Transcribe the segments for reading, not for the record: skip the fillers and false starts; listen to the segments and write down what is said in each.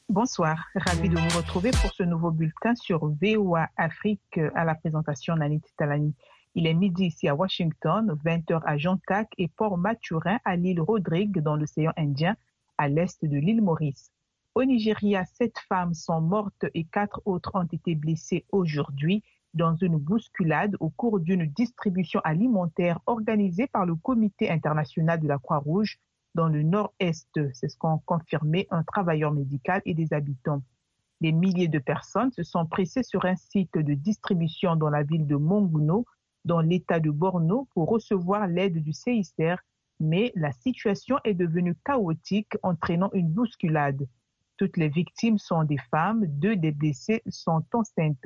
Bonsoir, ravi de vous retrouver pour ce nouveau bulletin sur VOA Afrique à la présentation Nanit Talani. Il est midi ici à Washington, 20h à Jontac et Port-Maturin à l'île Rodrigue dans l'océan Indien, à l'est de l'île Maurice. Au Nigeria, 7 femmes sont mortes et 4 autres ont été blessées aujourd'hui dans une bousculade au cours d'une distribution alimentaire organisée par le Comité international de la Croix-Rouge dans le nord-est. C'est ce qu'ont confirmé un travailleur médical et des habitants. Des milliers de personnes se sont pressées sur un site de distribution dans la ville de Monguno, dans l'état de Borno, pour recevoir l'aide du CICR, mais la situation est devenue chaotique, entraînant une bousculade. Toutes les victimes sont des femmes, 2 des blessés sont enceintes.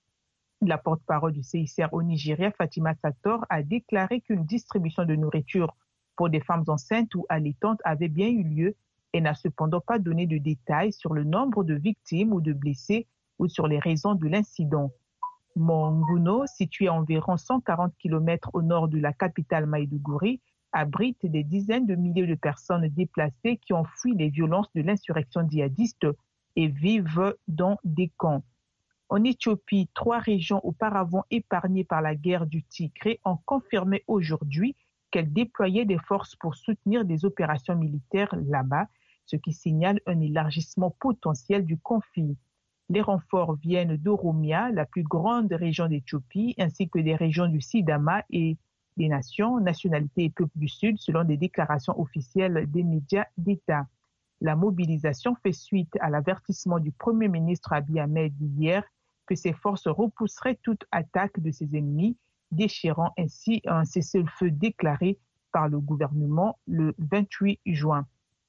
La porte-parole du CICR au Nigeria, Fatima Sator, a déclaré qu'une distribution de nourriture pour des femmes enceintes ou allaitantes avait bien eu lieu et n'a cependant pas donné de détails sur le nombre de victimes ou de blessés ou sur les raisons de l'incident. Monguno, situé à environ 140 km au nord de la capitale Maïdougouri, abrite des dizaines de milliers de personnes déplacées qui ont fui les violences de l'insurrection djihadiste et vivent dans des camps. En Éthiopie, 3 régions auparavant épargnées par la guerre du Tigré ont confirmé aujourd'hui qu'elles déployaient des forces pour soutenir des opérations militaires là-bas, ce qui signale un élargissement potentiel du conflit. Les renforts viennent d'Oromia, la plus grande région d'Éthiopie, ainsi que des régions du Sidama et des nations, nationalités et peuples du Sud, selon des déclarations officielles des médias d'État. La mobilisation fait suite à l'avertissement du Premier ministre Abiy Ahmed hier que ces forces repousseraient toute attaque de ses ennemis, déchirant ainsi un cessez-le-feu déclaré par le gouvernement le 28 juin.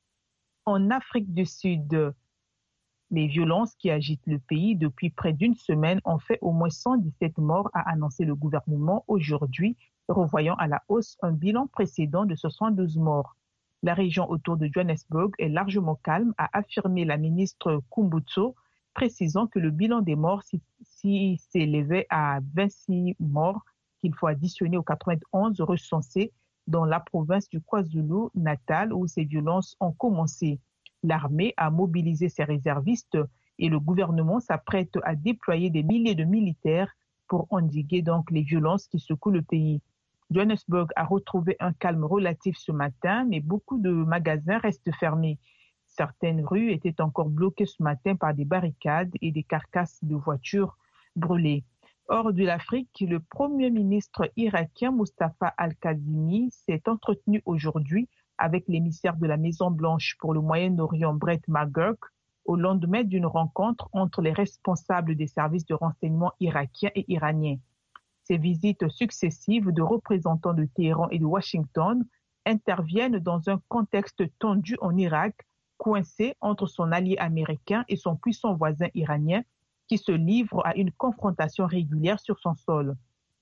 En Afrique du Sud, les violences qui agitent le pays depuis près d'une semaine ont fait au moins 117 morts, a annoncé le gouvernement aujourd'hui, revoyant à la hausse un bilan précédent de 72 morts. La région autour de Johannesburg est largement calme, a affirmé la ministre Kumbutso, précisant que le bilan des morts s'élevait à 26 morts, qu'il faut additionner aux 91 recensés dans la province du KwaZulu-Natal où ces violences ont commencé. L'armée a mobilisé ses réservistes et le gouvernement s'apprête à déployer des milliers de militaires pour endiguer donc les violences qui secouent le pays. Johannesburg a retrouvé un calme relatif ce matin, mais beaucoup de magasins restent fermés. Certaines rues étaient encore bloquées ce matin par des barricades et des carcasses de voitures brûlées. Hors de l'Afrique, le Premier ministre irakien Mustafa Al-Kazimi s'est entretenu aujourd'hui avec l'émissaire de la Maison-Blanche pour le Moyen-Orient Brett McGurk au lendemain d'une rencontre entre les responsables des services de renseignement irakiens et iraniens. Ces visites successives de représentants de Téhéran et de Washington interviennent dans un contexte tendu en Irak, coincé entre son allié américain et son puissant voisin iranien, qui se livrent à une confrontation régulière sur son sol.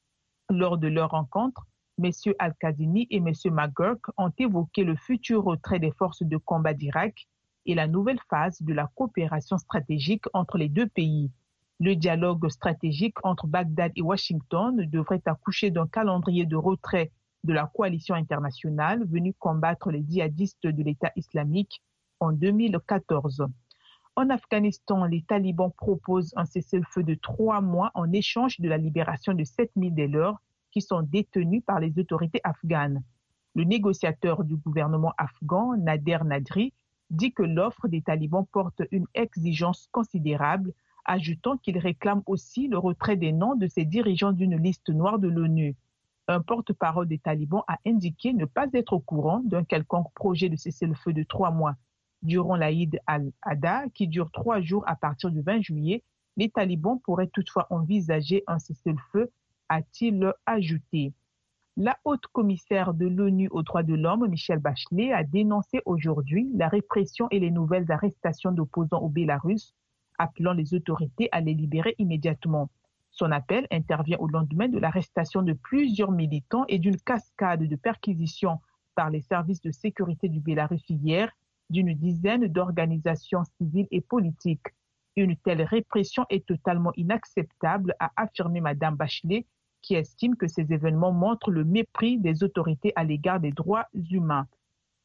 Lors de leur rencontre, M. Al-Kazimi et M. McGurk ont évoqué le futur retrait des forces de combat d'Irak et la nouvelle phase de la coopération stratégique entre les deux pays. Le dialogue stratégique entre Bagdad et Washington devrait accoucher d'un calendrier de retrait de la coalition internationale venue combattre les djihadistes de l'État islamique en 2014. En Afghanistan, les talibans proposent un cessez-le-feu de 3 mois en échange de la libération de 7000 des leurs qui sont détenus par les autorités afghanes. Le négociateur du gouvernement afghan, Nader Nadri, dit que l'offre des talibans porte une exigence considérable, ajoutant qu'il réclame aussi le retrait des noms de ses dirigeants d'une liste noire de l'ONU. Un porte-parole des talibans a indiqué ne pas être au courant d'un quelconque projet de cessez-le-feu de 3 mois. Durant l'Aïd al-Adha, qui dure 3 jours à partir du 20 juillet, les talibans pourraient toutefois envisager un cessez-le-feu, a-t-il ajouté. La haute commissaire de l'ONU aux droits de l'homme, Michelle Bachelet, a dénoncé aujourd'hui la répression et les nouvelles arrestations d'opposants au Bélarus, appelant les autorités à les libérer immédiatement. Son appel intervient au lendemain de l'arrestation de plusieurs militants et d'une cascade de perquisitions par les services de sécurité du Bélarus hier, d'une dizaine d'organisations civiles et politiques. Une telle répression est totalement inacceptable, a affirmé Mme Bachelet, qui estime que ces événements montrent le mépris des autorités à l'égard des droits humains.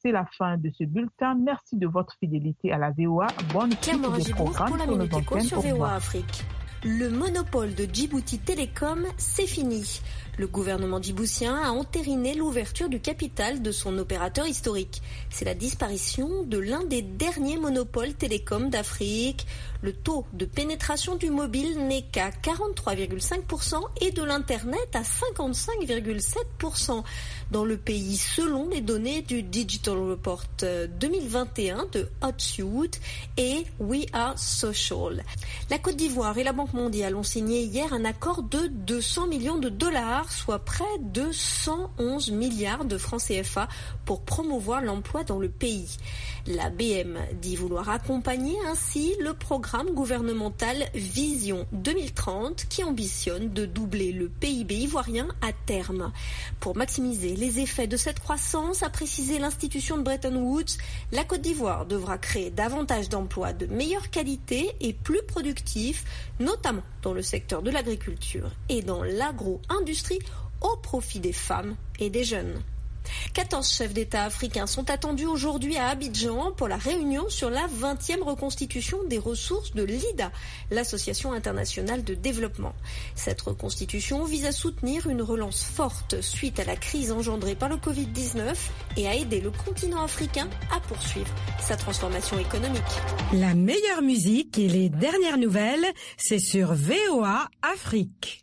c'est la fin de ce bulletin. Merci de votre fidélité à la VOA. Bonne suite de programme pour la Minute Éco sur VOA Afrique. Le monopole de Djibouti Télécom, c'est fini. Le gouvernement djiboutien a entériné l'ouverture du capital de son opérateur historique. C'est la disparition de l'un des derniers monopoles télécoms d'Afrique. Le taux de pénétration du mobile n'est qu'à 43,5% et de l'Internet à 55,7% dans le pays, selon les données du Digital Report 2021 de Hotsuite et We Are Social. La Côte d'Ivoire et la Banque mondiale ont signé hier un accord de 200 millions de dollars, soit près de 111 milliards de francs CFA pour promouvoir l'emploi dans le pays. La BM dit vouloir accompagner ainsi le programme gouvernemental Vision 2030 qui ambitionne de doubler le PIB ivoirien à terme. Pour maximiser les effets de cette croissance, a précisé l'institution de Bretton Woods, la Côte d'Ivoire devra créer davantage d'emplois de meilleure qualité et plus productifs, notamment dans le secteur de l'agriculture et dans l'agro-industrie au profit des femmes et des jeunes. 14 chefs d'État africains sont attendus aujourd'hui à Abidjan pour la réunion sur la 20e reconstitution des ressources de l'IDA, l'Association internationale de développement. Cette reconstitution vise à soutenir une relance forte suite à la crise engendrée par le Covid-19 et à aider le continent africain à poursuivre sa transformation économique. La meilleure musique et les dernières nouvelles, c'est sur VOA Afrique.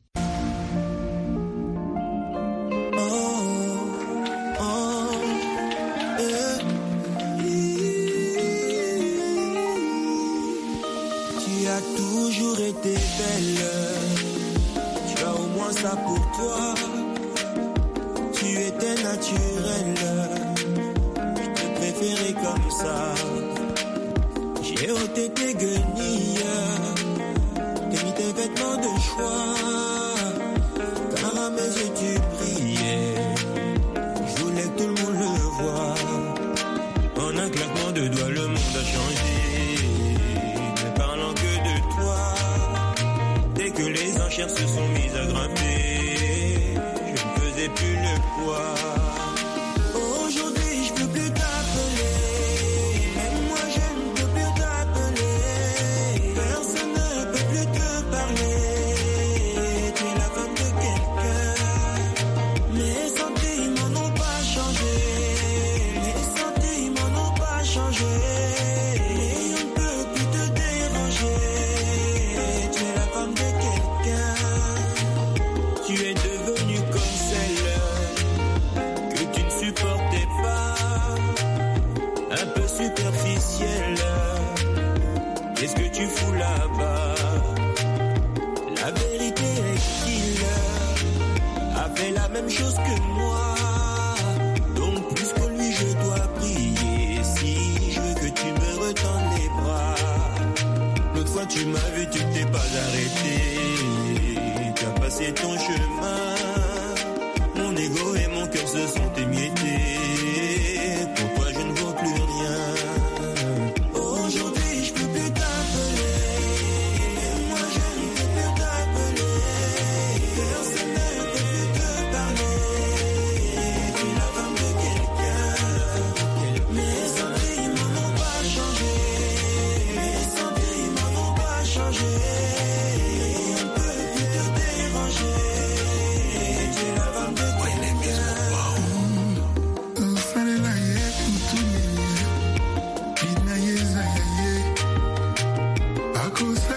Toujours été belle, tu as au moins ça pour toi, tu étais naturelle, je te préférais comme ça, j'ai ôté tes guenilles, t'as mis tes vêtements de choix, car à mes yeux tu brillais, je voulais que tout le monde le voie, en un claquement de doigts le monde a changé. Que les enchères se sont mises à grimper, je ne faisais plus le poids. Aujourd'hui je peux plus t'appeler, même moi je ne peux plus t'appeler, personne ne peut plus te parler, tu es la femme de quelqu'un. Mes sentiments n'ont pas changé, mes sentiments n'ont pas changé. Qu'est-ce que tu fous là-bas? La vérité est qu'il a fait la même chose que moi. Donc plus que lui je dois prier. Si je veux que tu me retends les bras. L'autre fois tu m'as vu, tu t'es pas arrêté. Tu as passé ton chemin. Mon ego et mon cœur se sont émiettés. Pour toi je ne vaux plus rien. Cause